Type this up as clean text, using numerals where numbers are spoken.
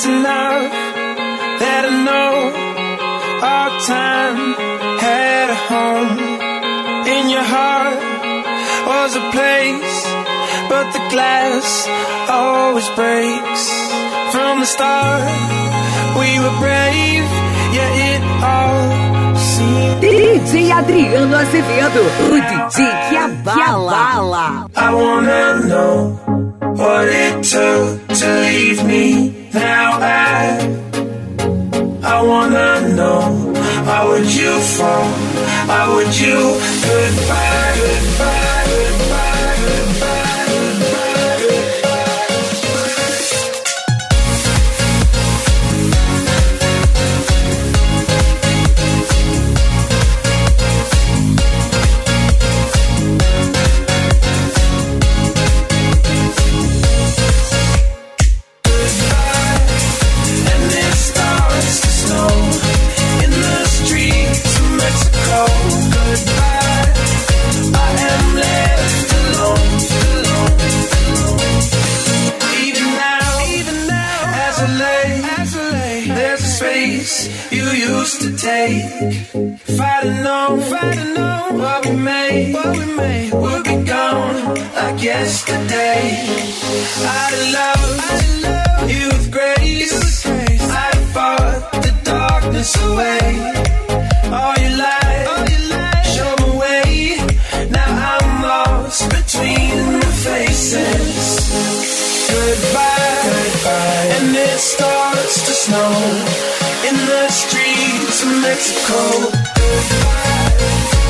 enough that I know our time had a home. In your heart was a place, but the glass always breaks. From the start, we were brave, yeah, it all seemed. DJ Adriano Azevedo, o DJ que abala. I wanna know what it took to leave me. Now I wanna know, why would you fall? Why would you goodbye, goodbye, goodbye, goodbye, goodbye, to take. If I'd have known what we made would be gone like yesterday. I'd have loved you with grace. I'd have fought the darkness away. All your light, show me way. Now I'm lost between the faces. Goodbye, goodbye. And it starts to snow in the streets of Mexico. Goodbye.